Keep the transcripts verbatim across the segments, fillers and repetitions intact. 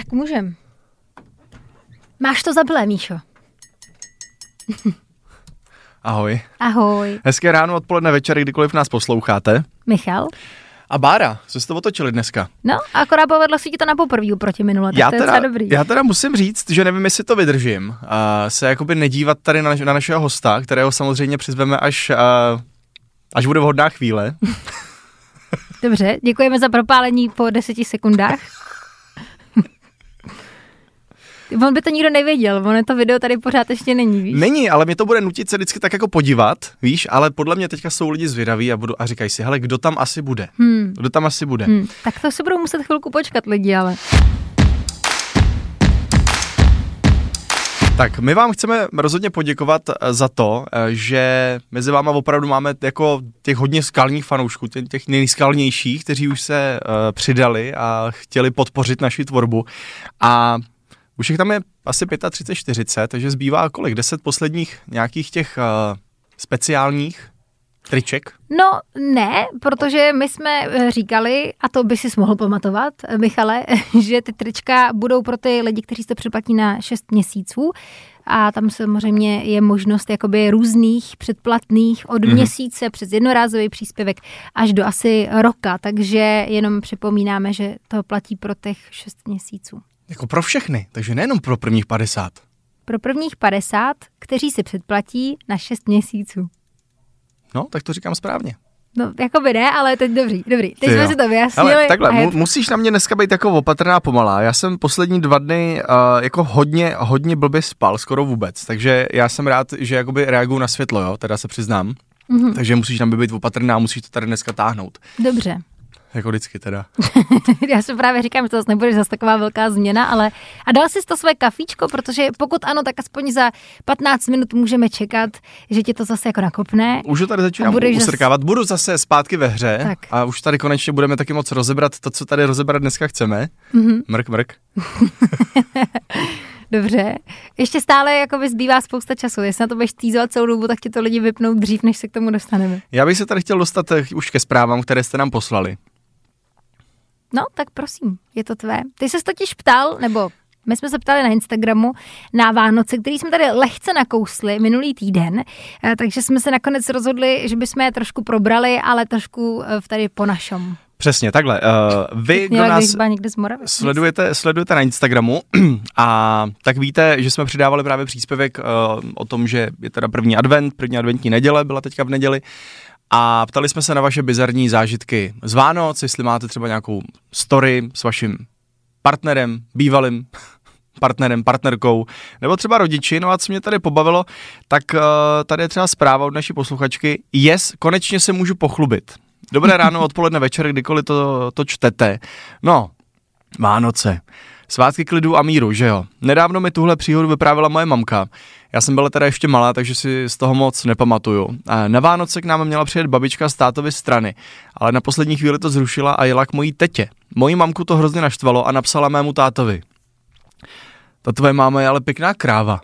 Tak můžem. Máš to zabilé, Míšo. Ahoj. Ahoj. Hezké ráno, odpoledne, večer, kdykoliv nás posloucháte. Michal. A Bára, co jste to otočili dneska? No, akorát povedlo si ti to na poprvé proti minule, tak já to je teda, docela dobrý. Já teda musím říct, že nevím, jestli to vydržím. Uh, se jakoby nedívat tady na, na našeho hosta, kterého samozřejmě přizveme, až, uh, až bude vhodná chvíle. Dobře, děkujeme za propálení po deseti sekundách. On by to nikdo nevěděl, ono to video tady pořád ještě není, víš? Není, ale mě to bude nutit se vždycky tak jako podívat, víš, ale podle mě teďka jsou lidi zvědaví a, budu, a říkají si, hele, kdo tam asi bude? Hmm. Kdo tam asi bude? Hmm. Tak to si budou muset chvilku počkat lidi, ale... Tak my vám chceme rozhodně poděkovat za to, že mezi váma opravdu máme jako těch hodně skalních fanoušků, těch nejskalnějších, kteří už se uh, přidali a chtěli podpořit naši tvorbu. A už jich tam je asi třicet pět čtyřicet, takže zbývá kolik? deset posledních nějakých těch uh, speciálních triček? No ne, protože my jsme říkali, a to by si mohl pamatovat, Michale, že ty trička budou pro ty lidi, kteří to předplatí na šest měsíců a tam samozřejmě je možnost jakoby různých předplatných od mm-hmm. měsíce přes jednorázový příspěvek až do asi roka, takže jenom připomínáme, že to platí pro těch šest měsíců. Jako pro všechny, takže nejenom pro prvních padesát. Pro prvních padesát, kteří si předplatí na šest měsíců. No, tak to říkám správně. No, jako by ne, ale teď dobrý, dobrý. Teď Ty jsme jo. si to vyjasnili. Ale takhle, mu, musíš na mě dneska být jako opatrná pomalá. Já jsem poslední dva dny uh, jako hodně, hodně blbě spal, skoro vůbec. Takže já jsem rád, že jakoby reaguju na světlo, jo, teda se přiznám. Mm-hmm. Takže musíš na mě být opatrná a musíš to tady dneska táhnout. Dobře. Jako vždycky teda. Já si právě říkám, že to zase nebude zase taková velká změna, ale a dal jsi to své kafíčko, protože pokud ano, tak aspoň za patnáct minut můžeme čekat, že ti to zase jako nakopne. Už to tady začínám usrkávat, zase... budu zase zpátky ve hře tak. A už tady konečně budeme taky moc rozebrat to, co tady rozebrat dneska chceme. Mm-hmm. Mrk, mrk. Dobře. Ještě stále jako zbývá spousta času. Jestli na to budeš týzovat celou dobu, tak ti to lidi vypnou dřív, než se k tomu dostaneme. Já bych se tady chtěl dostat už ke zprávám, které jste nám poslali. No, tak prosím, je to tvé. Ty ses totiž ptal, nebo my jsme se ptali na Instagramu na Vánoce, který jsme tady lehce nakousli minulý týden, takže jsme se nakonec rozhodli, že bychom je trošku probrali, ale trošku tady po našem. Přesně, takhle. Uh, vy, kdo nás Moravy, sledujete, sledujete na Instagramu a tak víte, že jsme přidávali právě příspěvek uh, o tom, že je teda první advent, první adventní neděle, byla teďka v neděli. A ptali jsme se na vaše bizarní zážitky z Vánoc, jestli máte třeba nějakou story s vaším partnerem, bývalým partnerem, partnerkou, nebo třeba rodiči. No a co mě tady pobavilo, tak uh, tady je třeba zpráva od naší posluchačky. Yes, konečně se můžu pochlubit. Dobré ráno, odpoledne, večer, kdykoliv to, to čtete. No, Vánoce. Svátky klidu a míru, že jo? Nedávno mi tuhle příhodu vyprávěla moje mamka. Já jsem byla teda ještě malá, takže si z toho moc nepamatuju. Na Vánoce k nám měla přijet babička z tátovy strany, ale na poslední chvíli to zrušila a jela k mojí tetě. Moji mamku to hrozně naštvalo a napsala mému tátovi. Ta tvoje máma je ale pěkná kráva.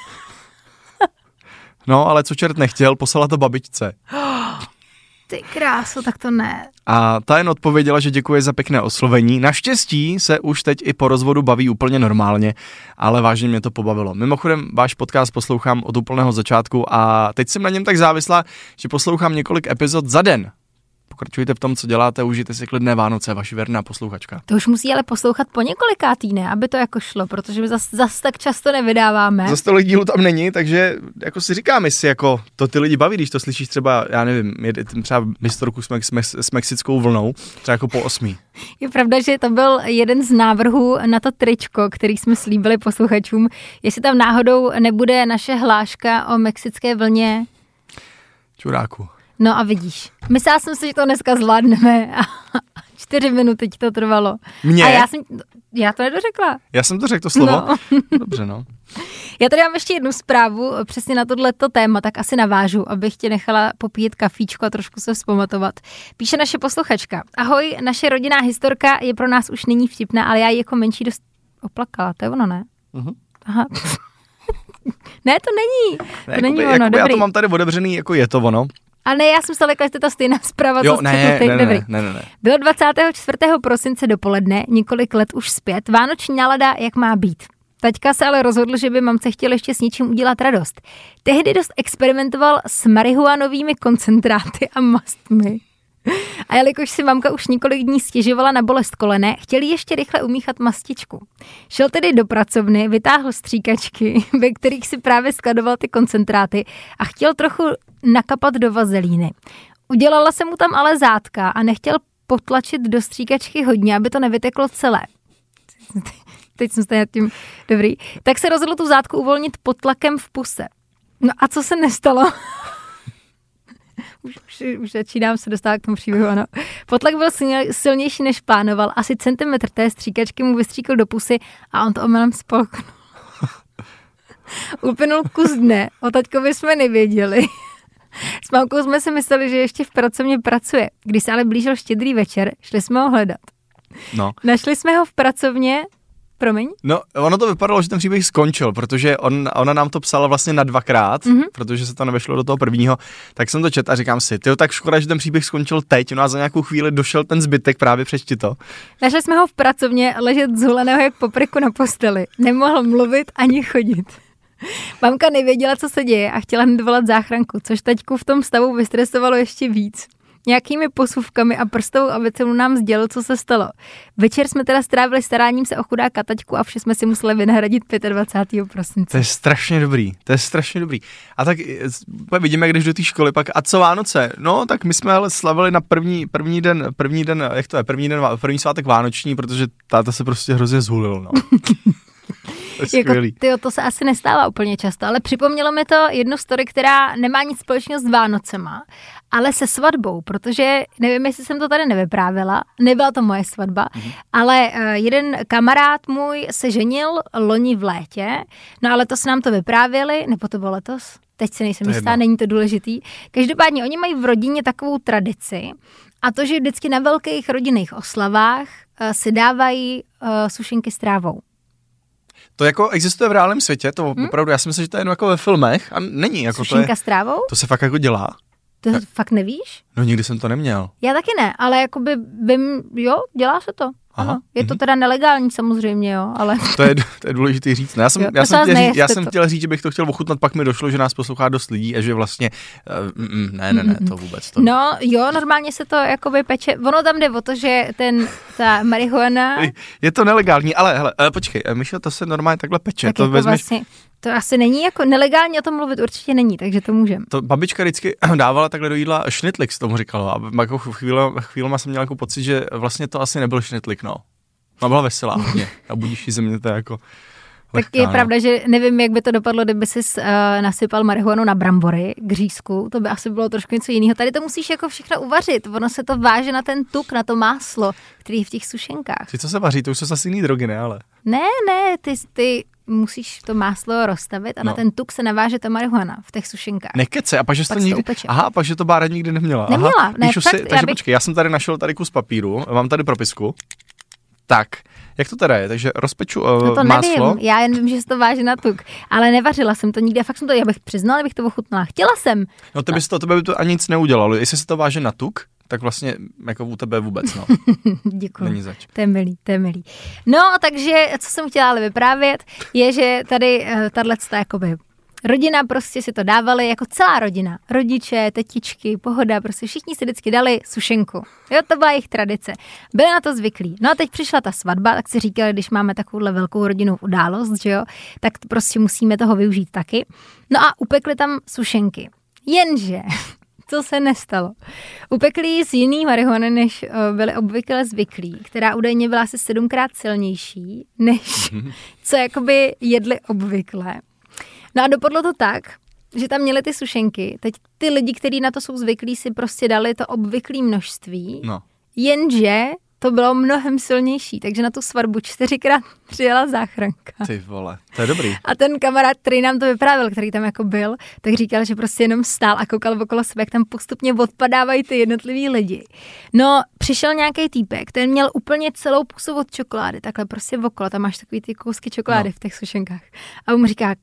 No, ale co čert nechtěl, poslala to babičce. Ty kráso, tak to ne. A ta jen odpověděla, že děkuje za pěkné oslovení. Naštěstí se už teď i po rozvodu baví úplně normálně, ale vážně mě to pobavilo. Mimochodem, váš podcast poslouchám od úplného začátku a teď jsem na něm tak závislá, že poslouchám několik epizod za den. Pokračujte v tom, co děláte, užijte si klidné Vánoce, vaši věrná posluchačka. To už musí ale poslouchat po několikátý, ne, aby to jako šlo, protože my zas, zas tak často nevydáváme. Zas tolik dílu tam není, takže jako si říkám, jestli jako to ty lidi baví, když to slyšíš třeba, já nevím, třeba historku s, s, s mexickou vlnou, třeba jako po osmí. Je pravda, že to byl jeden z návrhů na to tričko, který jsme slíbili posluchačům, jestli tam náhodou nebude naše hláška o mexické vlně. Čuráku. No a vidíš, myslela jsem si, že to dneska zvládneme a čtyři minuty ti to trvalo. Mně? A já jsem, já to nedořekla. Já jsem to řekl, to slovo? No. Dobře, no. Já tady mám ještě jednu zprávu přesně na tohleto téma, tak asi navážu, abych tě nechala popíjet kafíčko a trošku se vzpamatovat. Píše naše posluchačka. Ahoj, naše rodinná historka je pro nás už nyní vtipná, ale já ji jako menší dost oplakala, to je ono, ne? Uh-huh. Aha. Ne, to není. To ne, není jakoby, ono, jakoby dobrý. Já to mám tady otevřený, jako je to ono. A ne, já jsem se lekla, že to je ta stejná zpráva, jo, co ne, ty. ne, ne, ne, ne, ne. Bylo dvacátého čtvrtého prosince dopoledne, několik let už zpět, vánoční nálada, jak má být. Taťka se ale rozhodl, že by mamce chtěl ještě s něčím udělat radost. Tehdy dost experimentoval s marihuanovými koncentráty a mastmi. A jelikož si mamka už několik dní stěžovala na bolest kolene, chtěl ještě rychle umíchat mastičku. Šel tedy do pracovny, vytáhl stříkačky, ve kterých si právě skladoval ty koncentráty a chtěl trochu nakapat do vazelíny. Udělala se mu tam ale zátka a nechtěl potlačit do stříkačky hodně, aby to nevyteklo celé. Teď jsem stejně tím dobrý. Tak se rozhodl tu zátku uvolnit pod tlakem v puse. No a co se nestalo? Už, už, už začínám se dostávat k tomu příběhu, ano. Potlak byl silnější, než plánoval. Asi centimetr té stříkačky mu vystříkl do pusy a on to omylem spolknul. Uplynul kus dne, o taťkovi jsme nevěděli. S mamkou jsme si mysleli, že ještě v pracovně pracuje. Když se ale blížil štědrý večer, šli jsme ho hledat. No. Našli jsme ho v pracovně. Promiň? No, ono to vypadalo, že ten příběh skončil, protože on, ona nám to psala vlastně na dvakrát, mm-hmm. protože se to nevešlo do toho prvního, tak jsem to četl a říkám si, tyjo, tak škoda, že ten příběh skončil teď, no a za nějakou chvíli došel ten zbytek, právě přečti to. Našli jsme ho v pracovně ležet zhuleného jak papriku na posteli. Nemohl mluvit ani chodit. Mamka nevěděla, co se děje a chtěla hned volat záchranku, což taťku v tom stavu vystresovalo ještě víc. Nějakými posuvkami a prstovou abecedou nám sdělil, co se stalo. Večer jsme teda strávili staráním se o chudáka taťku a vše jsme si museli vynahradit dvacátého pátého prosince. To je strašně dobrý, to je strašně dobrý. A tak vidíme, když do té školy pak, a co Vánoce? No, tak my jsme ale slavili na první, první den, první den, jak to je, první den, první svátek vánoční, protože táta se prostě hrozně zhulil, no. Jako, tyjo, to se asi nestává úplně často, ale připomnělo mi to jednu story, která nemá nic společného s Vánocema, ale se svatbou, protože nevím, jestli jsem to tady nevyprávěla, nebyla to moje svatba, mm-hmm. ale uh, jeden kamarád můj se ženil loni v létě, no ale to se nám to vyprávěli, nebo to bylo letos? Teď se nejsem jistá, není to důležitý. Každopádně oni mají v rodině takovou tradici, a to, že vždycky na velkých rodinných oslavách uh, si dávají uh, sušenky s trávou. To jako existuje v reálném světě, to hmm? opravdu, já si myslím, že to je jen jako ve filmech a není. Jako sušenka to je, s trávou? To se fakt jako dělá. To já, fakt nevíš? No nikdy jsem to neměl. Já taky ne, ale jakoby vím, jo, dělá se to. Ano. Je to teda nelegální samozřejmě, jo, ale... To je, to je důležitý říct. Ne? Já jsem, jo, já jsem, chtěl, říct, já jsem chtěl říct, že bych to chtěl ochutnat, pak mi došlo, že nás poslouchá dost lidí a že vlastně, uh, mm, ne, ne, ne, to vůbec to. No jo, normálně se to jakoby peče, ono tam jde o to, že ten, ta marihuana... Je to nelegální, ale hele, uh, počkej, uh, Myšo, to se normálně takhle peče. Tak to jako vezmeš... vlastně, to asi není jako nelegálně o tom mluvit, určitě není, takže to můžeme. To babička vždycky dávala takhle do jídla šnitlík, tomu říkalo, a jako chvílema, chvílema jsem měl jako pocit, že vlastně to asi nebyl šnitlík, no. No byla veselá hodně a budíš ze mě to jako lehká, tak je no. pravda, že nevím, jak by to dopadlo, kdyby jsi uh, nasypal marihuanu na brambory k řízku, to by asi bylo trošku něco jiného. Tady to musíš jako všechno uvařit, ono se to váže na ten tuk, na to máslo, který je v těch sušenkách. Ty co se vaří, to už jsou asi jiný drogy, ne, ale? Ne, ne, ty, ty musíš to máslo rozstavit a no. na ten tuk se naváže ta marihuana v těch sušenkách. Nekece, a pak, že pak to nikdy... upeče. Aha, pak, že to Bára nikdy neměla. Neměla, Aha, ne, fakt, si... Takže já bych... počkej, já jsem tady našel tady kus papíru, mám tady propisku. Tak, jak to teda je? Takže rozpeču uh, no to máslo. Nevím. Já jen vím, že se to váže na tuk, ale nevařila jsem to nikdy a fakt jsem to, já bych přiznala, abych to ochutnala. Chtěla jsem. No to by to, to by to ani nic neudělalo. Jestli se to váže na tuk, tak vlastně jako u tebe vůbec, no. Děkuji. Není zač. To je milý, to je milý. No, takže co jsem chtěla ale vyprávět, je, že tady uh, tato jakoby rodina prostě si to dávali jako celá rodina. Rodiče, tetičky, pohoda, prostě všichni si vždycky dali sušenku. Jo, to byla jejich tradice. Byli na to zvyklí. No a teď přišla ta svatba, tak si říkali, když máme takovouhle velkou rodinnou událost, že jo, tak prostě musíme toho využít taky. No a upekli tam sušenky. Jenže, co se nestalo? Upekli ji z jiný marihuany, než byli obvykle zvyklí, která údajně byla asi sedmkrát silnější, než co jakoby jedli obvykle. No a dopadlo to tak, že tam měli ty sušenky. Teď ty lidi, kteří na to jsou zvyklí, si prostě dali to obvyklé množství. No. Jenže to bylo mnohem silnější, takže na tu svatbu čtyřikrát přijela záchranka. Ty vole, to je dobrý. A ten kamarád, který nám to vyprávěl, který tam jako byl, tak říkal, že prostě jenom stál a koukal okolo sebe, jak tam postupně odpadávají ty jednotliví lidi. No, přišel nějaký týpek, ten měl úplně celou pusu od čokolády, takhle prostě okolo, tam máš takový ty kousky čokolády no. v těch sušenkách. A on mu říká,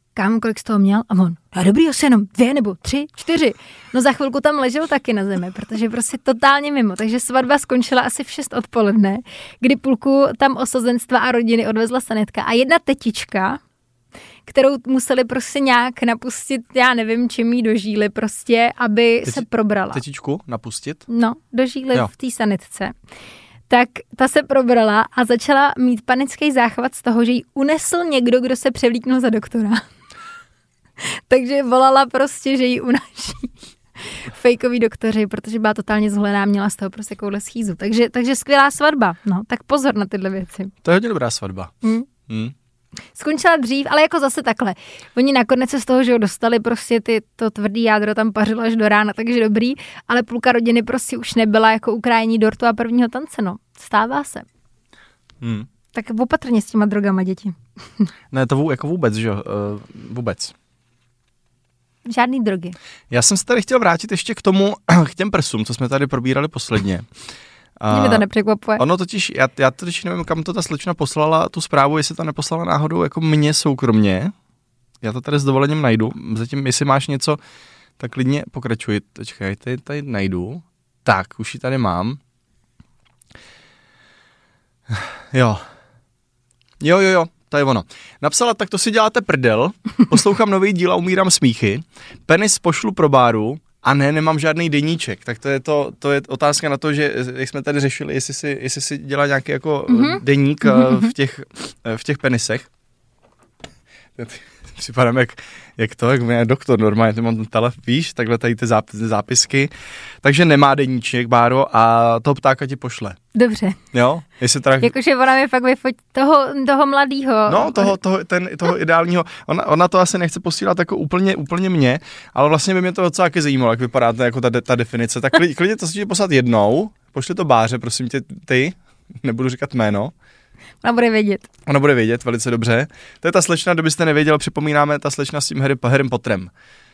kámo, kolik z toho měl? A on, a dobrý, asi jenom dvě nebo tři, čtyři. No za chvilku tam ležel taky na zemi, protože prostě totálně mimo. Takže svatba skončila asi v šest odpoledne, kdy půlku tam osazenstva a rodiny odvezla sanitka a jedna tetička, kterou museli prostě nějak napustit, já nevím, čím jí do žíly prostě, aby Teti- se probrala. Tetičku napustit? No, do žíly jo. v té sanitce. Tak ta se probrala a začala mít panický záchvat z toho, že jí unesl někdo, kdo se převlíknul za doktora. Takže volala prostě, že jí unáší fejkoví doktoři, protože byla totálně zholená, měla z toho prostě koule schýzu. Takže, takže skvělá svatba. No, tak pozor na tyhle věci. To je hodně dobrá svatba. Hmm. Hmm. Skončila dřív, ale jako zase takhle. Oni nakonec se z toho, že ho dostali prostě ty, to tvrdý jádro tam pařilo až do rána, takže dobrý, ale půlka rodiny prostě už nebyla jako ukrájení dortu a prvního tance, no. Stává se. Hmm. Tak opatrně s těma drogama, děti. Ne, to vů, jako vůbec, že jo, uh, vůbec. Žádný drogy. Já jsem se tady chtěl vrátit ještě k tomu, k těm prsům, co jsme tady probírali posledně. Mě mi to nepřekvapuje. Ono totiž, já, já totiž nevím, kam to ta slečna poslala tu zprávu, jestli to neposlala náhodou jako mně soukromně. Já to tady s dovolením najdu. Zatím, jestli máš něco, tak klidně pokračuj. Počkej, tady, tady najdu. Tak, už ji tady mám. Jo. Jo, jo, jo, to je ono. Napsala, tak to si děláte prdel, poslouchám nový díl a umírám smíchy, penis pošlu pro báru, a ne, nemám žádný deníček, tak to je, to, to je otázka na to, že jak jsme tady řešili, jestli si, jestli si dělá nějaký jako mm-hmm. deník mm-hmm. v těch, v těch penisech. Připadám jak, jak to, jak mě doktor normálně, ty mám ten telefon, víš, takhle tady ty zápisky. Takže nemá deníček, Báro, a toho ptáka ti pošle. Dobře. Jo? Jestli teda... Jakože ona mi fakt vyfotí toho, toho mladýho. No, toho, toho, ten, toho ideálního. Ona, ona to asi nechce posílat jako úplně, úplně mě, ale vlastně by mě to docela taky zajímalo, jak vypadá to, jako ta, ta definice. Tak klidně to si poslat jednou, pošli to Báře, prosím tě, ty, nebudu říkat jméno. Ona bude vědět. Ona bude vědět velice dobře. To je ta slečna, kdybyste nevěděl, připomínáme, ta slečna s tím Harry, Harrym Potterem.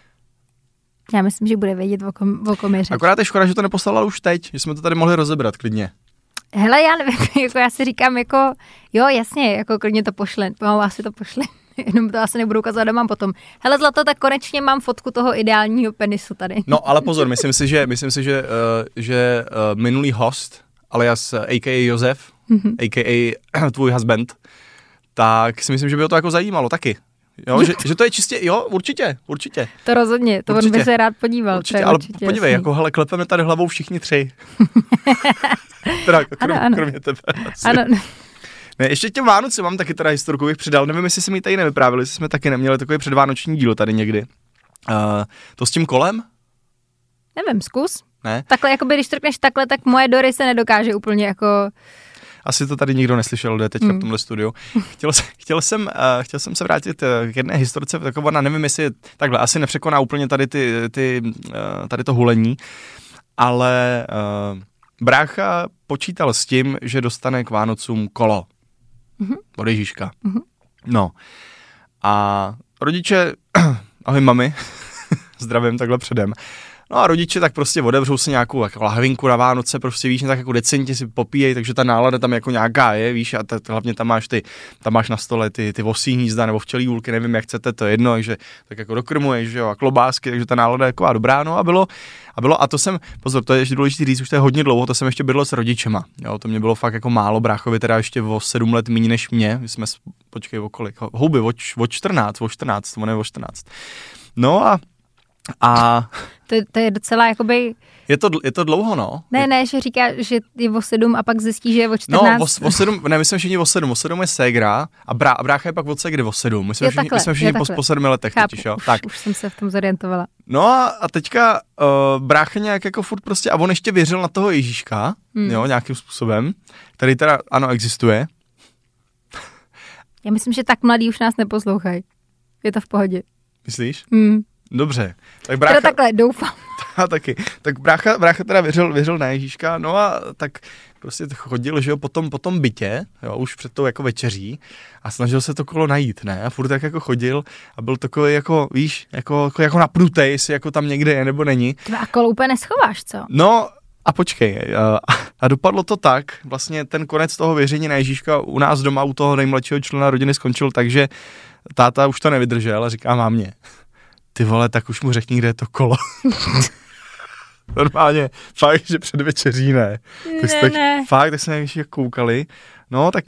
Já myslím, že bude vědět, o kom, o kom je řeč. Akorát je škoda, že to neposlala už teď, že jsme to tady mohli rozebrat klidně. Hele, já nevím, jako já si říkám, jako, jo, jasně, jako klidně to pošle, no, asi to pošle, jenom to asi nebudu ukazovat, mám potom. Hele, zlato, tak konečně mám fotku toho ideálního penisu tady. No, ale pozor, myslím si, že, myslím si, že, uh, že uh, minulý host, alias a ká a. Josef, mm-hmm. a ká a tvůj husband, tak si myslím, že by ho to jako zajímalo taky. Jo, že, že to je čistě, jo, určitě, určitě. To rozhodně, to určitě. On by se rád podíval. Určitě, ale určitě, podívej, jasný. Jako hele, klepeme tady hlavou všichni tři. teda, krom, ano, ano. Kromě tebe. Asi. Ano. Ne, ještě těm Vánoci mám taky teda historku, bych přidal, nevím, jestli jsme ji tady nevyprávili, jestli jsme taky neměli takový předvánoční díl tady někdy. Uh, to s tím kolem? Nevím, zkus. Ne? Takhle, jakoby, když trkneš takhle, tak moje Dory se nedokáže úplně jako... Asi to tady nikdo neslyšel, kde teďka hmm. v tomhle studiu. Chtěl, chtěl, jsem, uh, chtěl jsem se vrátit uh, k jedné historce, taková, ona nevím, jestli takhle, asi nepřekoná úplně tady, ty, ty, uh, tady to hulení, ale uh, brácha počítal s tím, že dostane k Vánocům kolo mm-hmm. od Ježíška. Mm-hmm. No a rodiče, ahoj mami, zdravím takhle předem, no a rodiče tak prostě odevřou si nějakou jako lahvinku na Vánoce, prostě víš, tak jako decentně si popíjejí, takže ta nálada tam jako nějaká je, víš, a t- hlavně tam máš ty, tam máš na stole ty, ty vosí hnízda nebo včelí úlky, nevím, jak chcete, to je jedno, takže tak jako dokrmuješ, že jo, a klobásky, takže ta nálada je taková dobrá, no a bylo, a bylo, a to jsem, pozor, to je ještě důležité říct, už to je hodně dlouho, to jsem ještě bydlel s rodičema, jo, to mě bylo fakt jako málo, bráchovi teda ještě o sedm let méně než mě, my jsme, počkej, o kolik, houby, o, o čtrnáct, o čtrnáct, to ne o čtrnáct, no a A to, to je docela jakoby... Je to, je to dlouho, no. Ne, je... ne, že říká, že je o sedm a pak zjistí, že je o čtrnáct. No, o, o sedm, ne, my jsme všichni o sedm, o sedm je ségra a, brá, a brácha je pak od ségry o sedm. My jsme je všichni, takhle, my jsme všichni po, po sedmi letech Chápu, totiž, jo. Už, tak. už jsem se v tom zorientovala. No a, a teďka uh, brácha nějak jako furt prostě, a on ještě věřil na toho Ježíška, hmm. jo, nějakým způsobem, který teda, ano, existuje. Já myslím, že tak mladý už nás neposlouchají. Je to v pohodě. Myslíš? Hmm. Dobře. Tak brácha... Teda takhle, doufám. A taky. Tak brácha, brácha teda věřil, věřil na Ježíška, no a tak prostě chodil, že jo, potom, potom bytě, jo, už před tou jako večeří a snažil se to kolo najít, ne? A furt tak jako chodil a byl takový jako, víš, jako, jako, jako napnutej, jestli jako tam někde je nebo není. Tva, a kolo úplně neschováš, co? No a počkej, a, A dopadlo to tak, vlastně ten konec toho věření na Ježíška u nás doma, u toho nejmladšího člena rodiny skončil tak, že táta už to nevydržel a říká mámě, ty vole, tak už mu řekni, kde je to kolo. Normálně, fakt, že před večeří ne. Tak ne, tak, ne. Fakt, tak jsme jak koukali, no tak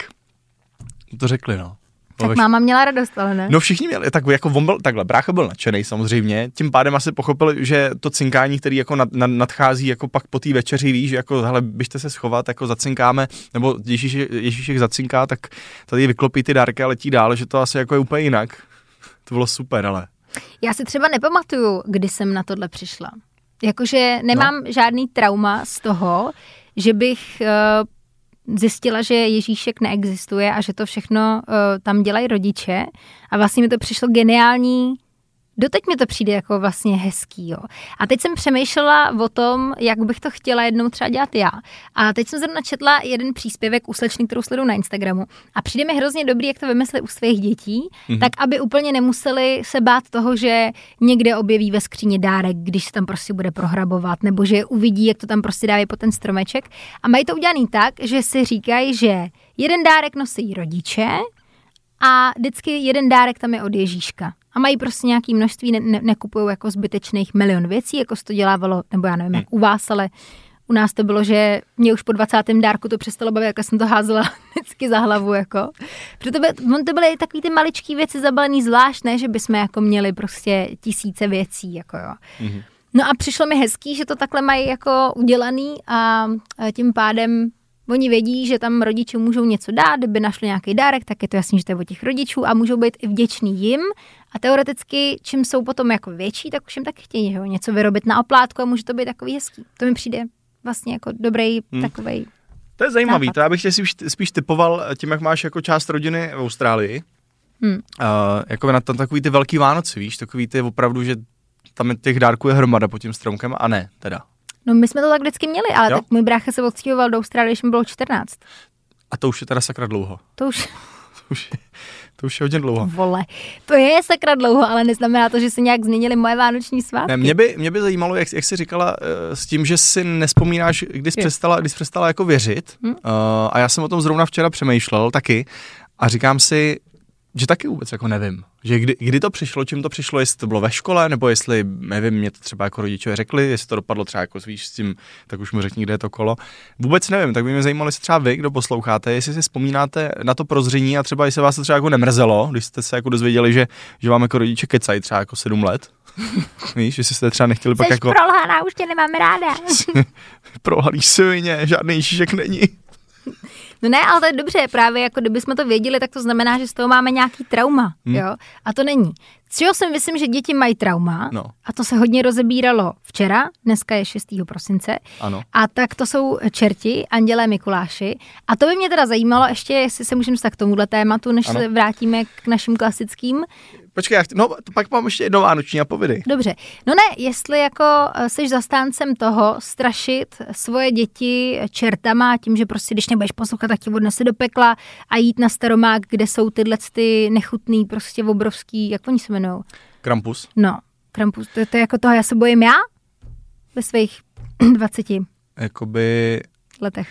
to řekli, no. Tak veš... máma měla radost, ale ne? No všichni měli, tak jako on byl, takhle, brácha byl nadšenej samozřejmě, tím pádem asi pochopil, že to cinkání, který jako nad, nad, nadchází jako pak po té večeři, víš, že jako hele, běžte se schovat, jako zacinkáme, nebo Ježíšek, Ježíšek zacinká, tak tady vyklopí ty dárky a letí dál, že to asi jako je úplně jinak. To bylo super, ale. Já si třeba nepamatuju, kdy jsem na tohle přišla. Jakože nemám no. žádný trauma z toho, že bych uh, zjistila, že Ježíšek neexistuje a že to všechno uh, tam dělají rodiče. A vlastně mi to přišlo geniální. Doteď mi to přijde jako vlastně hezký, jo. A teď jsem přemýšlela o tom, jak bych to chtěla jednou třeba dělat já. A teď jsem zrovna četla jeden příspěvek u slečny, kterou sleduju na Instagramu. A přijde mi hrozně dobrý, jak to vymyslet u svých dětí, mm-hmm. tak aby úplně nemuseli se bát toho, že někde objeví ve skříně dárek, když se tam prostě bude prohrabovat, nebo že uvidí, jak to tam prostě dávají po ten stromeček. A mají to udělaný tak, že si říkají, že jeden dárek nosí rodiče a vždycky jeden dárek tam je od Ježíška. A mají prostě nějaké množství, ne, ne, nekupují jako zbytečných milion věcí, jako se to dělávalo, nebo já nevím, jak u vás, ale u nás to bylo, že mě už po dvacátém dárku to přestalo bavit, jak jsem to házela vždycky za hlavu, jako. Proto by, to byly takový ty maličký věci zabalený zvlášť, ne, že bychom jako měli prostě tisíce věcí, jako jo. Mm-hmm. No a přišlo mi hezký, že to takhle mají jako udělaný a tím pádem oni vědí, že tam rodiče můžou něco dát, kdyby našli nějaký dárek, tak je to jasný, že to je od těch rodičů a můžou být i vděční jim. A teoreticky, čím jsou potom jako větší, tak už jim tak chtějí, že jo, něco vyrobit na oplátku a může to být takový hezký. To mi přijde vlastně jako dobrý hmm. takovej. To je zajímavý, nápad. To já bych tě spíš, spíš typoval tím, jak máš jako část rodiny v Austrálii. Hmm. Uh, jako na tam takový ty velký Vánoce, víš, takový ty opravdu, že tam těch dárků je hromada pod tím stromkem a ne, teda. No my jsme to tak vždycky měli, ale jo? Tak můj brácha se odstěhoval do Austrálie, když mi bylo čtrnáct. A to už je teda sakra dlouho. To už... to, už je, to už je hodně dlouho. Vole, to je sakra dlouho, ale neznamená to, že se nějak změnily moje vánoční svátky. Ne, mě by, mě by zajímalo, jak, jak jsi říkala, s tím, že si nespomínáš, když jsi přestala, když jsi přestala jako věřit. Hmm? Uh, a já jsem o tom zrovna včera přemýšlel taky a říkám si, že taky vůbec jako nevím. Že kdy, kdy to přišlo, čím to přišlo, jestli to bylo ve škole, nebo jestli, nevím, mě to třeba jako rodiče řekli, jestli to dopadlo třeba jako víš s tím, tak už mu řekni, kde je to kolo. Vůbec nevím, tak by mě zajímalo, jestli třeba vy, kdo posloucháte, jestli si vzpomínáte na to prozření a třeba jestli vás to třeba jako nemrzelo, když jste se jako dozvěděli, že, že vám jako rodiče kecají třeba jako sedm let. Víš, jestli jste třeba nechtěli Jseš pak jako... prolhaná, už tě nemám ráda. Prolhaný svině, žádný Ježíšek není. No ne, ale to je dobře, právě jako kdybychom to věděli, tak to znamená, že z toho máme nějaký trauma, hmm. jo, a to není. Z čeho si myslím, že děti mají trauma, no. A to se hodně rozebíralo včera, dneska je šestého prosince, ano. A tak to jsou čerti, andělé Mikuláši, a to by mě teda zajímalo ještě, jestli se můžeme dostat k tomuhle tématu, než ano. se vrátíme k našim klasickým. Počkej, já chci, no to pak mám ještě jedno vánoční a povědy. Dobře, no ne, jestli jako jsi zastáncem toho strašit svoje děti čertama tím, že prostě když nebudeš poslouchat, tak tě odnese do pekla a jít na Staromák, kde jsou tyhle ty nechutný, prostě obrovský, jak oni se jmenou? Krampus. No, Krampus, to, to je jako toho, já se bojím já ve svých dvaceti Jakoby... letech.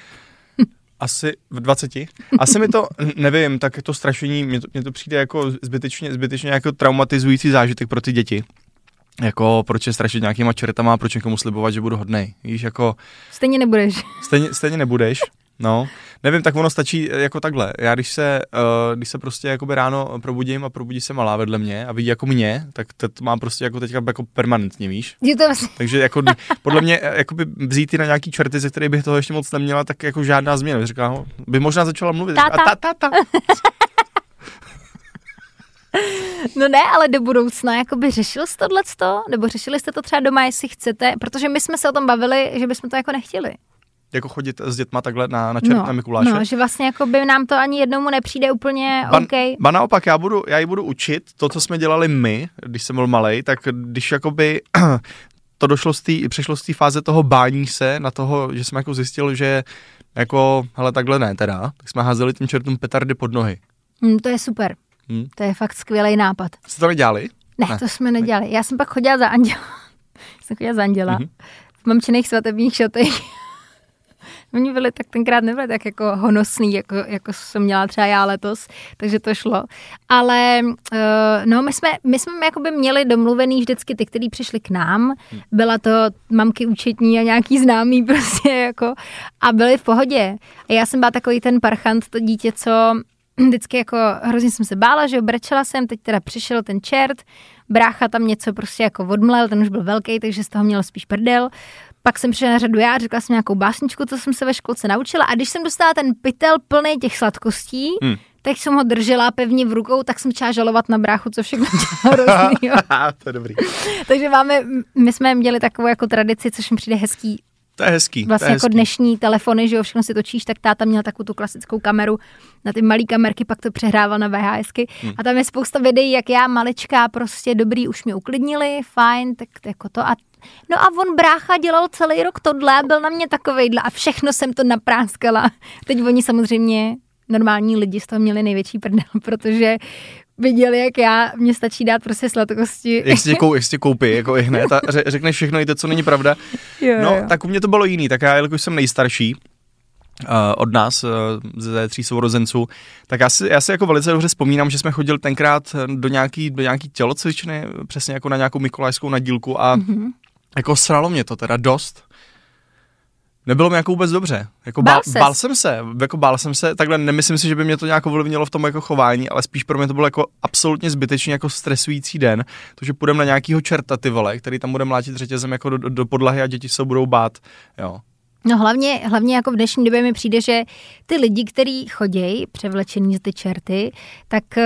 Asi v dvaceti. Asi mi to, nevím, tak to strašení, mně to, mně to přijde jako zbytečně, zbytečně jako traumatizující zážitek pro ty děti. Jako proč je strašit nějakýma čertama, proč někomu slibovat, že budu hodnej. Víš, jako... Stejně nebudeš. Stejně, stejně nebudeš. No, nevím, tak ono stačí jako takhle. Já když se, uh, když se prostě jakoby ráno probudím a probudí se malá vedle mě a vidí jako mě, tak to mám prostě jako teďka jako permanentně, víš? Je to vlastně... Takže jako podle mě jakoby vzít na nějaký čerty, ze kterých bych toho ještě moc neměla, tak jako žádná změna. Říká, no, by možná začala mluvit. Táta. A ta, ta, ta. No ne, ale do budoucna, jakoby řešil jsi tohleto? Nebo řešili jste to třeba doma, jestli chcete? Protože my jsme se o tom bavili, že bychom to jako nechtěli. Jako chodit s dětma takhle na, na čert no, na Mikuláše. No, že vlastně jako by nám to ani jednomu nepřijde úplně ba, OK. Ba naopak, já, budu, já ji budu učit, to, co jsme dělali my, když jsem byl malej, tak když jakoby to došlo z tý, přešlo z té fáze toho bání se na toho, že jsme jako zjistil, že jako, hele, takhle ne teda, tak jsme házeli tím čertům petardy pod nohy. Hmm, to je super. Hmm. To je fakt skvělý nápad. Jste to nedělali? Ne, ne, to jsme nedělali. Já jsem pak chodila za anděla. jsem chodila za anděla. Mm-hmm. V mamčiných svatebních šatech. Oni byli tak tenkrát nebyli tak jako honosný, jako, jako jsem měla třeba já letos, takže to šlo. Ale uh, no, my jsme, my jsme jakoby měli domluvený vždycky ty, kteří přišli k nám. Byla to mamky účetní a nějaký známý prostě jako a byli v pohodě. A já jsem byla takový ten parchant, to dítě, co vždycky jako hrozně jsem se bála, že jo, brečela jsem, teď teda přišel ten čert, brácha tam něco prostě jako odmlel, ten už byl velký, takže z toho měl spíš prdel. Pak jsem přišla na řadu já, řekla jsem nějakou básničku, co jsem se ve školce naučila a když jsem dostala ten pytel plný těch sladkostí, hmm. tak jsem ho držela pevně v rukou, tak jsem začala žalovat na bráchu, co všechno dělal hroznýho. To je dobrý. Takže máme, my jsme měli takovou jako tradici, což mi přijde hezký. To je hezký. Vlastně je jako hezký. Dnešní telefony, že jo, všechno si točíš, tak táta měl takovou tu klasickou kameru na ty malý kamerky, pak to přehrával na VHSky hmm. a tam je spousta videí, jak já maličká prostě dobrý, už mě uklidnili, fajn, tak jako to a no a on brácha dělal celý rok tohle a byl na mě takovejhle a všechno jsem to napráskala. Teď oni samozřejmě normální lidi z toho měli největší prdel, protože viděli, jak já, mně stačí dát prostě sladkosti. Jak si tě, kou, jak si tě koupí, jako i hned a řekneš všechno i to, co není pravda. Jo, no, jo. tak u mě to bylo jiný, tak já, jelikož jsem nejstarší uh, od nás, uh, ze tří sourozenců, tak já si, já si jako velice dobře vzpomínám, že jsme chodili tenkrát do nějaký, do nějaký tělocvičny, přesně jako na nějakou mikulášskou nadílku a mm-hmm. jako sralo mě to teda dost. Nebylo mi jako vůbec dobře. Jako bál, bál jsem se, jako bál jsem se, takhle nemyslím si, že by mě to nějak ovlivnilo v tom jako chování, ale spíš pro mě to bylo jako absolutně zbytečně jako stresující den, to, že půjdeme na nějakýho čerta, ty vole, který tam bude mlátit řetězem jako do, do, do podlahy a děti se budou bát, jo. No hlavně, hlavně jako v dnešní době mi přijde, že ty lidi, kteří chodějí převlečený za ty čerty, tak uh,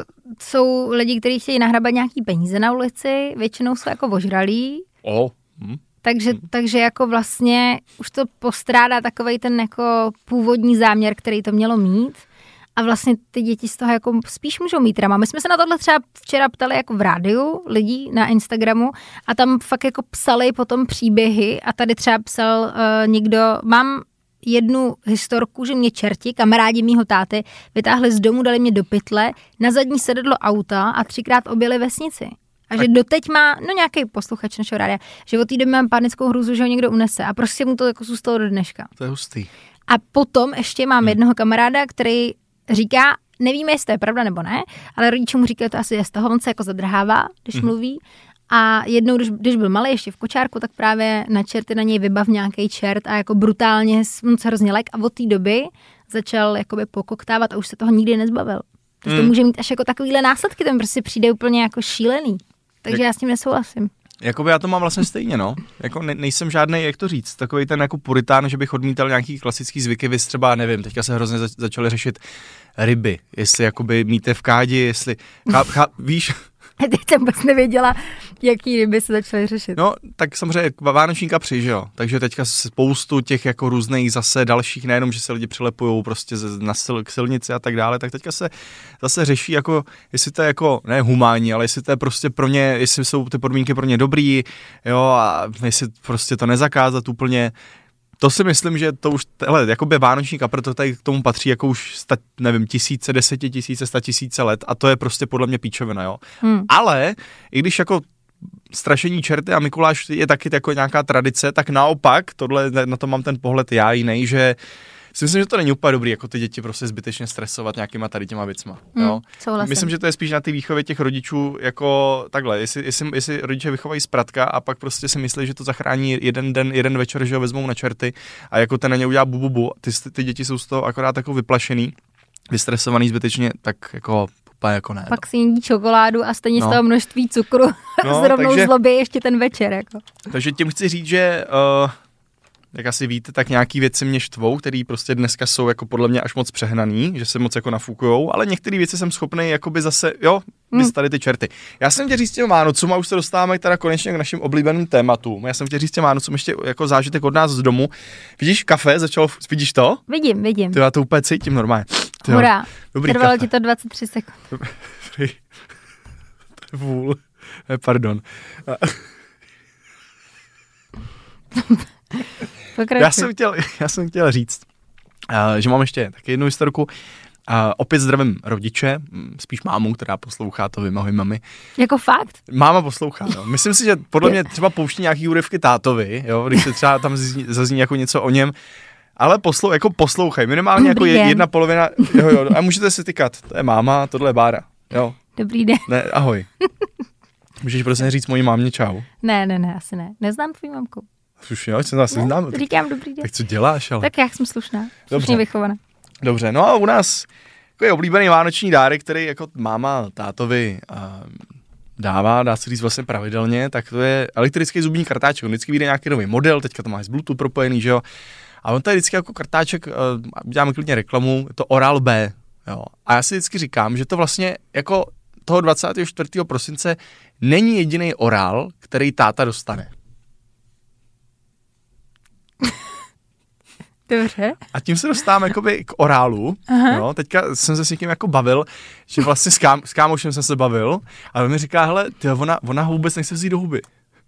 jsou lidi, kteří chtějí nahrabat nějaký peníze na ulici, většinou jsou jako ožralí. Oh. Hm. Takže, takže jako vlastně už to postrádá takovej ten jako původní záměr, který to mělo mít a vlastně ty děti z toho jako spíš můžou mít trauma. My jsme se na tohle třeba včera ptali jako v rádiu lidí na Instagramu a tam fakt jako psali potom příběhy a tady třeba psal uh, někdo, mám jednu historku, že mě čerti, kamarádi mýho táty, vytáhli z domu, dali mě do pytle, na zadní sedadlo auta a třikrát objeli vesnici. A že doteď má, no nějaký posluchač našeho rádia, že od té doby mám panickou hrůzu, že ho někdo unese a prostě mu to jako zůstalo do dneška. To je hustý. A potom ještě mám hmm. jednoho kamaráda, který říká, nevíme, jestli to je pravda nebo ne, ale rodiče mu říkají, to asi je z toho, on se jako zadrhává, když hmm. mluví. A jednou, když, když byl malý ještě v kočárku, tak právě na čerty na něj vybav nějaký čert a jako brutálně mu se hrozně lek a od té doby začal jakoby pokoktávat a už se toho nikdy nezbavil. Takže hmm. to může mít až jako takovýhle následky, to mi prostě přijde úplně jako šílený. Takže já s tím nesouhlasím. Jakoby já to mám vlastně stejně, no. Jako ne, nejsem žádnej, jak to říct, takový ten jako puritán, že bych odmítal nějaký klasický zvyky, vys třeba, nevím, teďka se hrozně zač- začaly řešit ryby, jestli jakoby míte v kádi, jestli, chá, chá, víš... Teď jsem vůbec nevěděla, jaký ryby se začaly řešit. No, tak samozřejmě vánoční kapři, že jo, takže teďka spoustu těch jako různých zase dalších, nejenom, že se lidi přilepujou prostě na sil, k silnici a tak dále, tak teďka se zase řeší jako, jestli to je jako, ne humánní, ale jestli to je prostě pro ně, jestli jsou ty podmínky pro ně dobrý, jo, a jestli prostě to nezakázat úplně. To si myslím, že to už, hele, jakoby vánoční kapr, to tady k tomu patří jako už, sta, nevím, tisíce, desetitisíce, sta tisíce let a to je prostě podle mě píčovina, jo. Hmm. Ale i když jako strašení čerty a Mikuláš je taky jako nějaká tradice, tak naopak, tohle, na to mám ten pohled já jiný, že si myslím, že to není úplně dobrý, jako ty děti prostě zbytečně stresovat nějakýma tady těma věcma. Jo? Hmm, myslím, že to je spíš na té výchově těch rodičů jako takhle, jestli, jestli, jestli rodiče vychovají z pratka a pak prostě si myslí, že to zachrání jeden den, jeden večer, že ho vezmou na čerty a jako ten na ně udělá bububu, ty, ty děti jsou z toho akorát jako vyplašený, vystresovaný zbytečně, tak jako úplně jako ne. Pak si jedí čokoládu a stejně no. z toho množství cukru no, zrovnou takže, zlobí ještě ten večer. Jako. Takže tím chci říct, že... Uh, jak asi víte, tak nějaký věci mě štvou, který prostě dneska jsou jako podle mě až moc přehnaný, že se moc jako nafukujou, ale některé věci jsem schopný jakoby zase, jo, bys tady ty čerty. Já jsem chtěl říct těm Vánocům a už se dostáváme teda konečně k našim oblíbeným tématům. Já jsem chtěl říct těm Vánocům ještě jako zážitek od nás z domu. Vidíš, kafe začalo, vidíš to? Vidím, vidím. Ty, já to úplně cítím normálně. Ty, hurá, dobrý trvalo kafe. ti to dvacet tři sekund. To je vůl. Pardon. Já jsem, chtěl, já jsem chtěl říct, uh, že mám ještě taky jednu historku. Uh, opět zdravím rodiče, spíš mámu, která poslouchá, to vím, ahoj mami. Jako fakt? Máma poslouchá, no. Myslím si, že podle mě třeba pouští nějaký úryvky tátovi, jo, když se třeba tam zazní, zazní jako něco o něm. Ale poslou, jako poslouchej, minimálně jako je, jedna polovina, jo, jo, a můžete si tykat, to je máma, tohle je Bára, jo. Dobrý den. Ne, ahoj. Můžeš prostě říct mojí mámě čau. Ne, ne, ne, asi ne. Neznám tvou mamku. Už jo, jsem zase znám. Říkám dobrý den. Tak co děláš, ale? Tak já jsem slušná, slušně vychovaná. Dobře, no a u nás jako je oblíbený vánoční dárek, který jako máma tátovi a dává, dá se říct vlastně pravidelně, tak to je elektrický zubní kartáček. On vždycky vyjde nějaký nový model, teďka to má z Bluetooth propojený, že jo. A on to je vždycky jako kartáček, děláme klidně reklamu, je to Oral B, jo. A já si vždycky říkám, že to vlastně jako toho dvacátého čtvrtého prosince není jediný orál, který táta dostane. Dobře. A tím se dostáváme jakoby k orálu. Jo, teďka jsem se s někým jako bavil, že vlastně s, kám, s kámošem jsem se bavil a on mi říká, hele, ty, ona, ona ho vůbec nechce vzít do huby.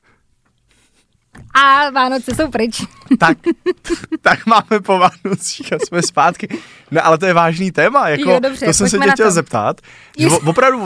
A Vánoce jsou pryč. Tak, tak máme po Vánocích a jsme zpátky. No ale to je vážný téma, jako, jo, dobře, to jsem se tě chtěl zeptat. Že opravdu...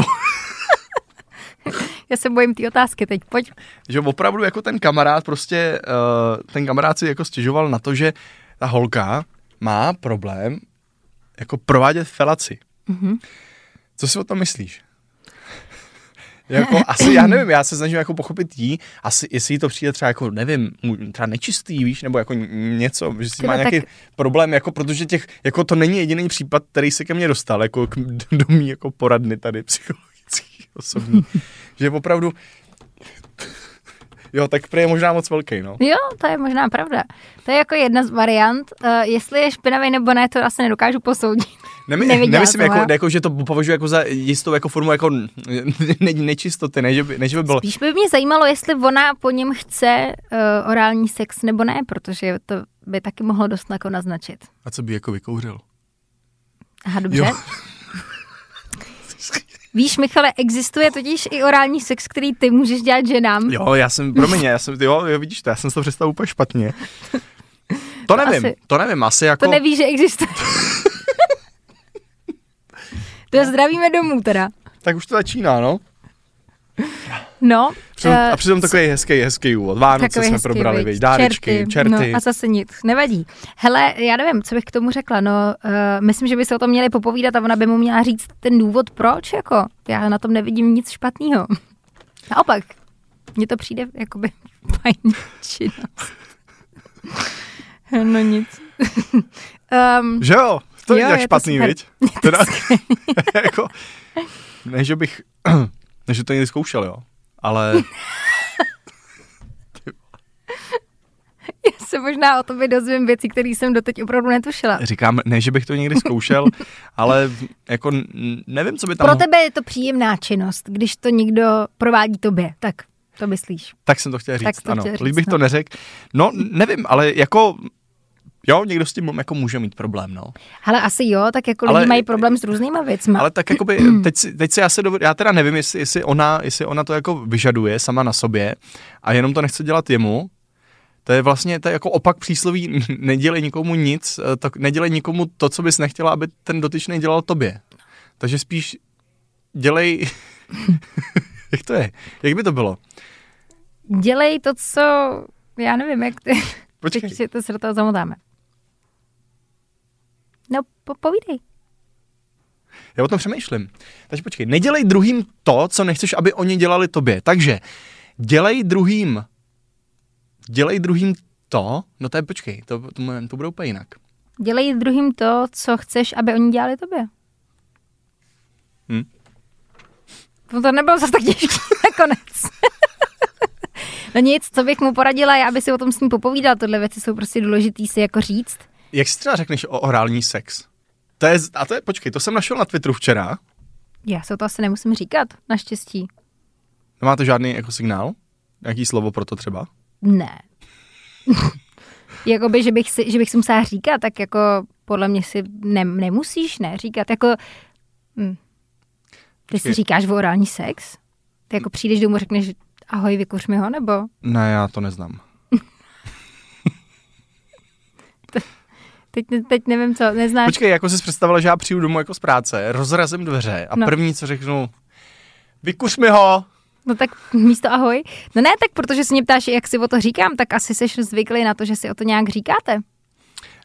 Já se bojím ty otázky teď, pojď. Že opravdu jako ten kamarád prostě, uh, ten kamarád si jako stěžoval na to, že ta holka má problém jako provádět felaci. Mm-hmm. Co si o tom myslíš? Jako, asi, já nevím, já se snažím jako pochopit jí, asi, jestli jí to přijde třeba jako, nevím, třeba nečistý, víš, nebo jako něco, že si má nějaký tak... problém, jako, protože těch, jako to není jediný případ, který se ke mně dostal, jako k, do mý jako poradny tady psychologický, osobní, že opravdu, jo, tak prý je možná moc velký, no. Jo, to je možná pravda. To je jako jedna z variant, uh, jestli je špinavý nebo ne, to asi nedokážu posoudit. Nemy, nemyslím, jako, jako, že to považuji jako za jistou jako formu jako ne, nečistoty, ne že, by, ne, že by bylo. Spíš by mě zajímalo, jestli ona po něm chce uh, orální sex nebo ne, protože to by taky mohlo dost jako naznačit. A co by jako vykouřil? Aha, dobře. Víš, Michale, existuje totiž i orální sex, který ty můžeš dělat ženám. Jo, já jsem, promiň, já jsem, jo, jo, vidíš to, já jsem si to představil úplně špatně. To nevím, asi, to nevím, asi jako... To nevíš, že existuje. To zdravíme domů teda. Tak už to začíná, no. No. Přitom, uh, a přitom takový hezký, hezký úvod. Vánoce jsme probrali, víš, dárečky, čerty. čerty. No a zase nic, nevadí. Hele, já nevím, co bych k tomu řekla, no, uh, myslím, že by se o tom měli popovídat a ona by mu měla říct ten důvod, proč, jako, já na tom nevidím nic špatného. Naopak, mně to přijde, jakoby, fajn činnost. No nic. um, že jo? To je jo, tak je špatný, viď? Teda, jako, ne, že bych, ne, že to někdy zkoušel, jo, ale... Já se možná o tobě dozvím věci, které jsem doteď opravdu netušila. Říkám, ne, že bych to někdy zkoušel, ale jako nevím, co by tam... Pro tebe je to příjemná činnost, když to někdo provádí tobě, tak to myslíš. Tak jsem to chtěl říct, tak to ano. Chtěl říct, Líb bych no. to neřekl. No, nevím, ale jako... Jo, někdo s tím jako může mít problém, no. Ale asi jo, tak jako ale, lidi mají problém s různýma věcmi. Ale tak jakoby, teď, teď se já se dovod, já teda nevím, jestli, jestli, ona, jestli ona to jako vyžaduje sama na sobě a jenom to nechce dělat jemu. To je vlastně to je jako opak přísloví, nedělej nikomu nic, to, nedělej nikomu to, co bys nechtěla, aby ten dotyčný dělal tobě. Takže spíš dělej, jak to je, jak by to bylo? Dělej to, co, já nevím, jak ty, Počkej. teď si to se do toho zamotáme. No, po, povídej. Já o tom přemýšlím. Takže počkej, nedělej druhým to, co nechceš, aby oni dělali tobě. Takže dělej druhým, dělej druhým to, no to je, počkej, to, to, to bude úplně jinak. Dělej druhým to, co chceš, aby oni dělali tobě. Hm? No to nebylo zase tak těžké nakonec. No nic, co bych mu poradila, já by si o tom s ním popovídala, tohle věci jsou prostě důležitý si jako říct. Jak si třeba řekneš o orální sex? To je, a to je, počkej, to jsem našel na Twitteru včera. Já se to asi nemusím říkat, naštěstí. Nemáte žádný jako signál? Jaký slovo pro to třeba? Ne. Jakoby, že bych, si, že bych si musela říkat, tak jako podle mě si ne, nemusíš ne říkat. Jako, hm. Ty si říkáš o orální sex? Ty jako přijdeš domů a řekneš ahoj, vykuř mi ho, nebo? Ne, já to neznám. Teď, teď nevím, co, neznáš. Počkej, jako jsi představila, že já přijdu domů jako z práce, rozrazím dveře a no. První, co řeknu, vykuř mi ho. No tak místo ahoj. No ne, tak protože si mě ptáš, jak si o to říkám, tak asi jsi zvyklý na to, že si o to nějak říkáte.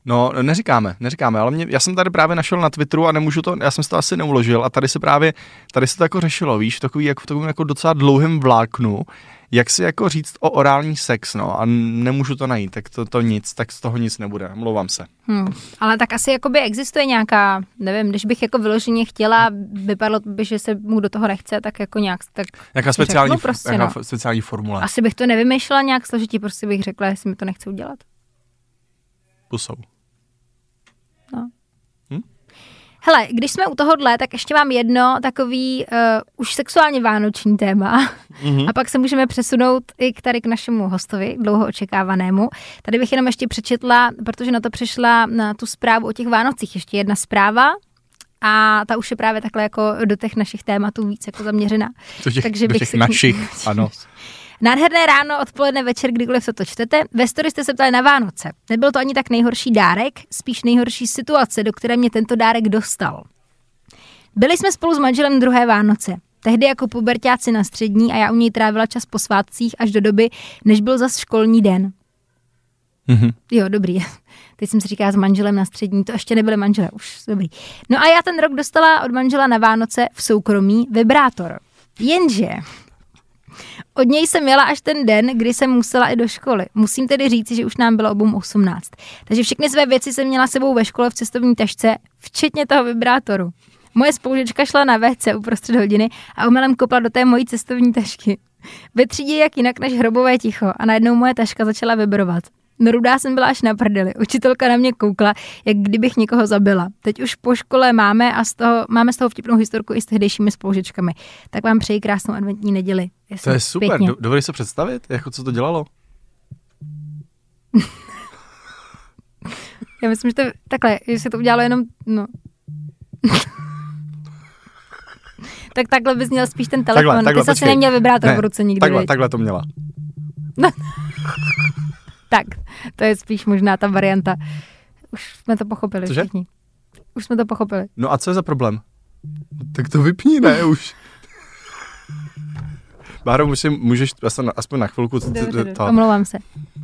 No, neříkáme, neříkáme, ale mě, já jsem tady právě našel na Twitteru a nemůžu to, já jsem si to asi neuložil a tady se právě, tady se to jako řešilo, víš, takový jako v takovém jako docela dlouhém vláknu, jak si jako říct o orální sex, no, a nemůžu to najít, tak to, to nic, tak z toho nic nebude, mlouvám se. Hmm. Ale tak asi jakoby existuje nějaká, nevím, když bych jako vyloženě chtěla, vypadlo by, že se mu do toho nechce, tak jako nějak, tak nějaká speciální, řeknu prostě, nějaká no. speciální formule. Asi bych to nevymýšlela nějak složitě, prostě bych řekla, jestli mi to nechce udělat. Pusou. No. Hm? Hele, když jsme u tohohle, tak ještě mám jedno takový uh, už sexuálně vánoční téma mm-hmm. a pak se můžeme přesunout i k tady k našemu hostovi, dlouho očekávanému. Tady bych jenom ještě přečetla, protože na to přišla na tu zprávu o těch Vánocích ještě jedna zpráva a ta už je právě takhle jako do těch našich tématů víc jako zaměřena. Do těch, Takže do bych těch si... našich, ano. Nádherné ráno, odpoledne, večer, kdykoliv se to čtete. Ve story jste se ptali na Vánoce. Nebyl to ani tak nejhorší dárek, spíš nejhorší situace, do které mě tento dárek dostal. Byli jsme spolu s manželem druhé Vánoce. Tehdy jako puberťáci na střední a já u něj trávila čas po svátcích až do doby, než byl zas školní den. Mm-hmm. Jo, dobrý. Teď jsem si říkala s manželem na střední, to ještě nebyly manželé, už dobrý. No a já ten rok dostala od manžela na Vánoce v soukromí vibrátor. Jenže... Od něj jsem jela až ten den, kdy jsem musela i do školy. Musím tedy říct, že už nám bylo obou osmnáct. Takže všechny své věci jsem měla sebou ve škole v cestovní tašce, včetně toho vibrátoru. Moje spolužečka šla na vé cé uprostřed hodiny a omylem kopla do té mojí cestovní tašky. Ve třídě jak jinak než hrobové ticho a najednou moje taška začala vibrovat. No rudá jsem byla až na prdeli. Učitelka na mě koukla, jak kdybych někoho zabila. Teď už po škole máme a z toho, máme z toho vtipnou historku i s tehdejšími spolužečkami. Tak vám přeji krásnou adventní neděli. To je super, Do, dovedeš se představit, jako co to dělalo? Já myslím, že to takhle, že se to udělalo jenom, no. Tak takhle bys měl spíš ten telefon. Takhle, takhle, Ty jsi asi neměl vibrátor ne, v ruce nikdy. Takhle, takhle to měla. No. Tak, to je spíš možná ta varianta. Už jsme to pochopili Cože? všichni. Už jsme to pochopili. No a co je za problém? Tak to vypni, ne, už. Báro, musím, můžeš aspoň na chvilku... Dobře, to... omlouvám se.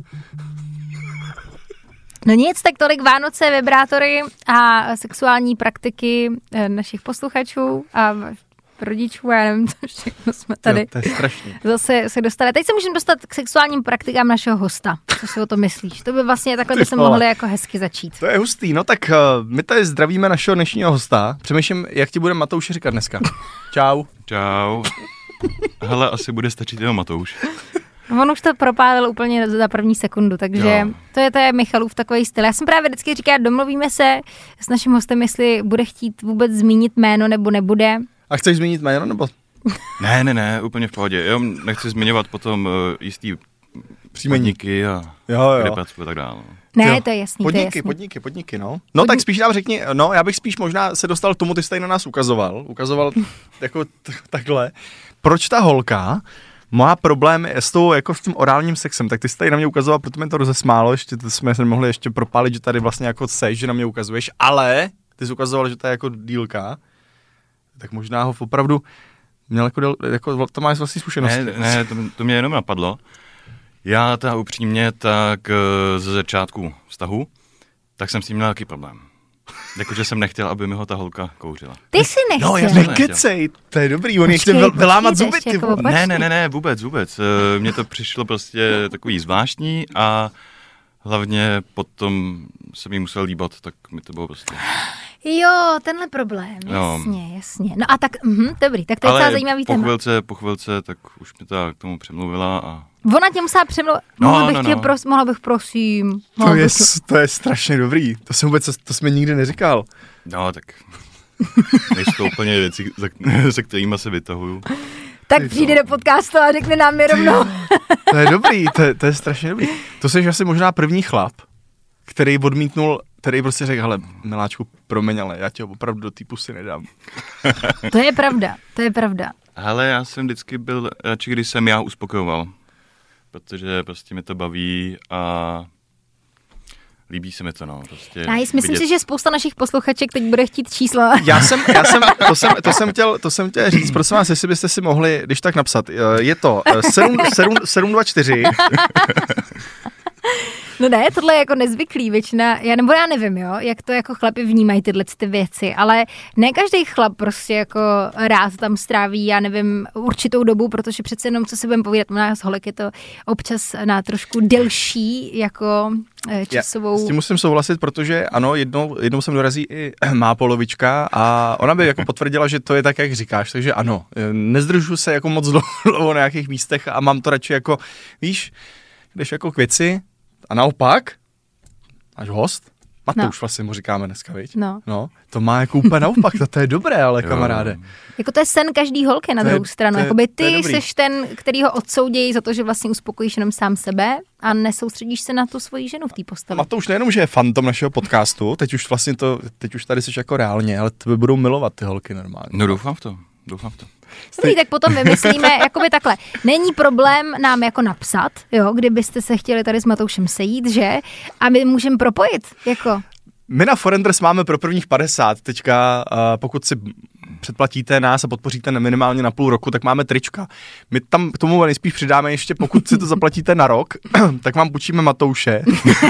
No nic, tak tolik Vánoce, vibrátory a sexuální praktiky našich posluchačů a rodičů, já nevím, co všechno jsme tady. Jo, to je strašný. Zase se dostali. Teď se můžeme dostat k sexuálním praktikám našeho hosta. Co si o to myslíš? To by vlastně takhle by se mohli jako hezky začít. To je hustý. No tak uh, my tady zdravíme našeho dnešního hosta. Přemýšlím, jak ti bude Matouš říkat dneska. Čau. Čau. Hele, asi bude stačit jeho Matouš. On už to propálil úplně za první sekundu, takže to je, to je Michalův takový styl. Já jsem právě vždycky říkala, domluvíme se s naším hostem, jestli bude chtít vůbec zmínit jméno nebo nebude. A chceš zmínit jméno, nebo? Ne, ne, ne, úplně v pohodě. Já nechci zmiňovat potom uh, jistý podniky a kde pracuji a tak dále. Ne, jo. to je jasný, podniky, to je jasný. Podniky, podniky, no. No Podnik... tak spíš nám řekni, no já bych spíš možná se dostal k tomu, ty jsi tady na nás ukazoval, ukazoval jako t- takhle. Proč ta holka má problém s tou, jako s tím orálním sexem, tak ty jsi tady na mě ukazoval, proto mě to rozesmálo, ještě to jsme se mohli ještě propálit, že tady vlastně jako seš, že na mě ukazuješ, ale ty jsi ukazoval, že to je jako dílka, tak možná ho opravdu měl jako, jako to máš vlastní zkušenosti. Ne, ne to, to mě jenom napadlo. Já teda upřímně, tak ze začátku vztahu, tak jsem s tím měl taky problém. Jakože jsem nechtěl, aby mi ho ta holka kouřila. Ty si nechtěl? No, já nekecej, to je dobrý, on ještě vyl, vylámat zuby, ty jako Ne, ne, ne, ne, vůbec, vůbec. Mně to přišlo prostě takový zvláštní a hlavně potom se mi musel líbat, tak mi to bylo prostě... Jo, tenhle problém, jasně, jo. jasně. No a tak, mhm, dobrý, tak to je ale celá zajímavý po téma. chvilce, po chvilce, tak už mi to k tomu přemluvila a... Ona tě musela přemluvit, no, mohla bych no, tě no. pros, mohla bych prosím. To je, to je strašně dobrý, to jsem vůbec, to jsme nikdy neříkal. No, tak nejsou to úplně věci, se kterými se vytahuju. Tak přijde do podcastu a řekne nám je rovnou. To je dobrý, to je, to je strašně dobrý. To jsi asi možná první chlap, který odmítnul, který prostě řekl, hele, miláčku, promiň, ale já tě opravdu do té pusy nedám. To je pravda, to je pravda. Hele, já jsem vždycky byl radši, když jsem já uspokojoval, protože prostě mě to baví a líbí se mi to, no. Prostě já myslím vidět... si, že spousta našich posluchaček teď bude chtít čísla. Já jsem, já jsem, to jsem, to jsem chtěl, to jsem chtěl říct, prosím vás, jestli byste si mohli, když tak napsat, je to sedm dva čtyři No ne, tohle je jako nezvyklý většina, já, nebo já nevím, jo, jak to jako chlapi vnímají tyhle ty věci, ale ne každý chlap prostě jako rád tam stráví, já nevím, určitou dobu, protože přece jenom, co si budeme povídat, u nás holek je to občas na trošku delší jako časovou... Já s tím musím souhlasit, protože ano, jednou, jednou sem dorazí i má polovička a ona by jako potvrdila, že to je tak, jak říkáš, takže ano, nezdržu se jako moc dlouho na nějakých místech a mám to radši jako, víš, jdeš jako k věci a naopak, máš host, Matouš no. vlastně mu říkáme dneska, viď? No. no. To má jako úplně naopak, to, to je dobré, ale kamaráde. Jako to je sen každý holky na to druhou je, stranu. je, Jakoby ty seš ten, který ho odsoudějí za to, že vlastně uspokojíš jenom sám sebe a nesoustředíš se na tu svoji ženu v té postavě. Matouš nejenom, že je fantom našeho podcastu, teď už vlastně to, teď už tady seš jako reálně, ale tebe budou milovat ty holky normálně. No doufám v to, doufám v to. Dobrý, tak potom vymyslíme, jakoby takhle. Není problém nám jako napsat, jo, kdybyste se chtěli tady s Matoušem sejít, že? A my můžeme propojit, jako... My na Forenders máme pro prvních padesát teďka, uh, pokud si předplatíte nás a podpoříte minimálně na půl roku, tak máme trička. My tam k tomu nejspíš přidáme ještě, pokud si to zaplatíte na rok, tak vám půjčíme Matouše.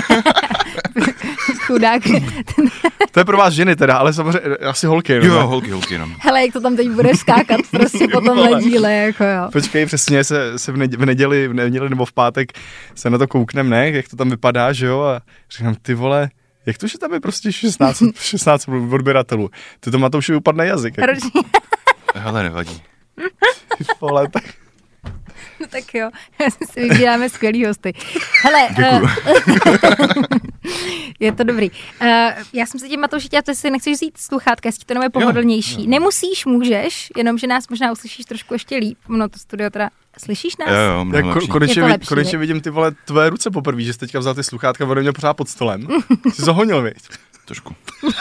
Chudák. To je pro vás ženy teda, ale samozřejmě asi holky. Jo, no, holky, holky, no. Hele, jak to tam teď bude skákat prostě po tomhle díle, jako jo. Počkej, přesně, se, se v, neděli, v neděli, v neděli nebo v pátek se na to kouknem, ne, jak to tam vypadá, že jo, a říkám, ty vole, jak to, že tam je prostě šestnáct, šestnáct odběratelů? Ty to Matouši upadne jazyk. Jako. Hele, nevadí. Ty vole, tak... No tak jo, si vybíráme skvělý hosty. Hele, děkuju. Uh, je to dobrý. Uh, já jsem se tím, Matouši, tě, ty si nechceš vzít sluchátka, jestli to je pohodlnější. Jo, jo. Nemusíš, můžeš, jenomže nás možná uslyšíš trošku ještě líp. No to studio teda, slyšíš nás? Jo, jo, mnohem ja, lepší. Konečně, lepší, vid, konečně vidím ty vole tvoje ruce poprvé, že jsi teďka vzal ty sluchátka, ode mě pořád pod stolem. Jsi zohonil, viď? Trošku.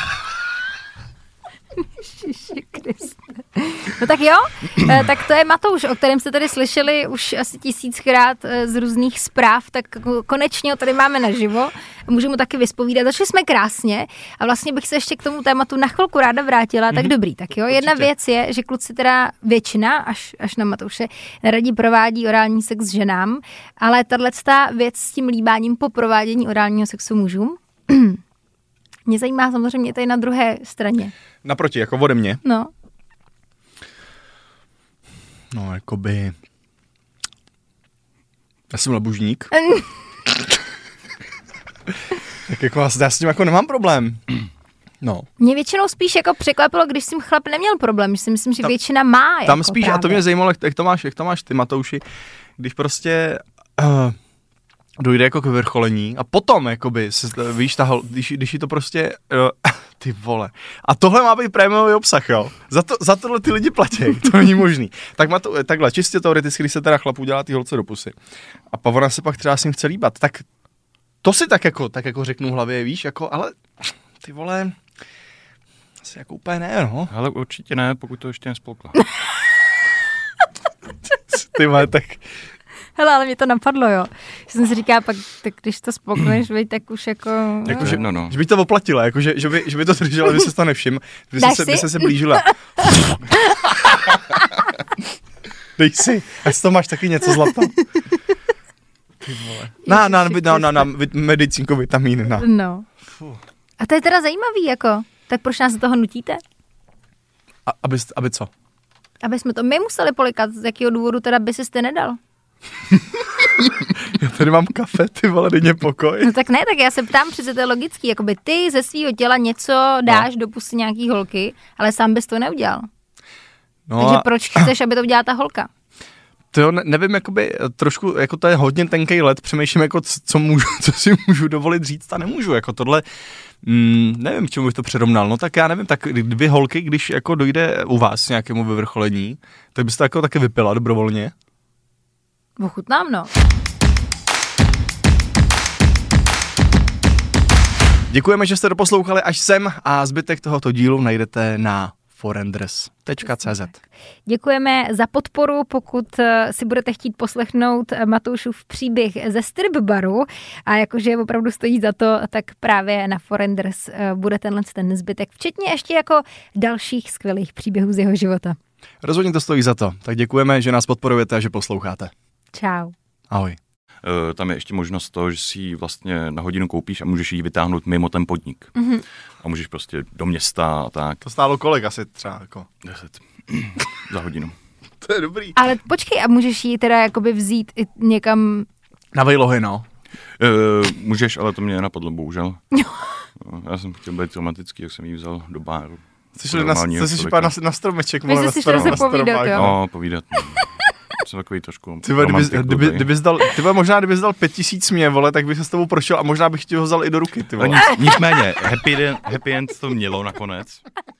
Ježiši Kriste. No tak jo, tak to je Matouš, o kterém jste tady slyšeli už asi tisíckrát z různých zpráv, tak konečně ho tady máme naživo. Můžu mu taky vyspovídat. Začali jsme krásně a vlastně bych se ještě k tomu tématu na chvilku ráda vrátila. Mm-hmm. Tak dobrý, tak jo. Jedna Určitě. věc je, že kluci teda většina, až, až na Matouše, radí provádí orální sex ženám, ale tato věc s tím líbáním po provádění orálního sexu mužům mě zajímá samozřejmě tady na druhé straně. Naproti, jako ode mě? No. No, jakoby... Já jsem labužník. Tak jako já s tím jako nemám problém. No. Mě většinou spíš jako překvapilo, když jsem chlap neměl problém, že si myslím, že tam, většina má. Tam jako spíš, právě. A to mě zajímalo, jak to máš, jak to máš ty, Matouši, když prostě... Uh, dojde jako k vyvrcholení a potom, jakoby, se, víš, ta, když, když je to prostě, uh, ty vole. A tohle má být prémiový obsah, jo. Za, to, za tohle ty lidi platí, to není možný. Tak má to, takhle, čistě teoreticky, když se teda chlap udělá ty holce do pusy a Pavona se pak třeba s ním chce líbat, tak to si tak jako, tak jako řeknu v hlavě, víš, jako, ale ty vole, asi jako úplně ne, no. Ale určitě ne, pokud to ještě nespolkla. Ty vole, tak... Hele, ale mě to napadlo, jo. Že jsem si říká, pak, tak když to spolkneš, veď, tak už jako... jako že, no, no. že by to oplatila, jako že, že, by, že by to držela, aby se to nevšiml, by se, by se se blížila. Dej si, až to máš taky něco zlata. Ty vole. Na, na, na, na, na medicínko vitamín, na. No. Fuh. A to je teda zajímavý, jako. Tak proč nás do toho nutíte? A, aby, aby co? Aby jsme to my museli polikat, z jakého důvodu teda by si jste nedal. Já tady mám kafe, ty vole, dej mě pokoj. No tak ne, tak já se ptám, přece to je logický, jakoby ty ze svého těla něco dáš no. do pusy nějaký holky, ale sám bys to neudělal. No Takže a... proč chceš, aby to udělala ta holka? To jo, ne, nevím, jakoby trošku, jako to je hodně tenkej let, přemýšlím, jako co můžu, co si můžu dovolit říct a nemůžu, jako tohle, mm, nevím, k čemu bych to přirovnal, no tak já nevím, tak dvě holky, když jako dojde u vás nějakému vyvrcholení, tak byste to jako taky vypila dobrovolně? Ochutnám, no. Děkujeme, že jste doposlouchali až sem a zbytek tohoto dílu najdete na forenders tečka cé zet. Děkujeme za podporu, pokud si budete chtít poslechnout Matoušův příběh ze strip baru a jakože opravdu stojí za to, tak právě na Forenders bude tenhle ten zbytek, včetně ještě jako dalších skvělých příběhů z jeho života. Rozhodně to stojí za to. Tak děkujeme, že nás podporujete a že posloucháte. Čau. Ahoj. Uh, tam je ještě možnost toho, že si ji vlastně na hodinu koupíš a můžeš ji vytáhnout mimo ten podnik. Mm-hmm. A můžeš prostě do města a tak. To stálo kolik asi třeba jako? Deset. Za hodinu. To je dobrý. Ale počkej, a můžeš ji teda jakoby vzít i někam... Na vejlohy, no. Uh, můžeš, ale to mě nenapadlo, bohužel. Já jsem chtěl být romantický, jak jsem ji vzal do báru. Jsi šli na, na, na, na stromeček. Vy jsi si šli se povídat, jo? No, povídat. Jsem takový trošku Tyba, kdyby, kdyby, kdyby zdal, tyba, možná kdyby zdal pět tisíc mě, vole, tak bych se s tebou prošel a možná bych ti ho vzal i do ruky, ty vole. Nic, nicméně, happy end, happy end to mělo nakonec.